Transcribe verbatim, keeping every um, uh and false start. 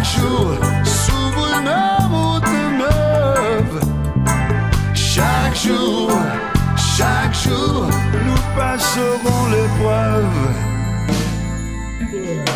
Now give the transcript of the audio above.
jour s'ouvre une route neuve. Chaque jour, chaque jour, nous passerons l'épreuve.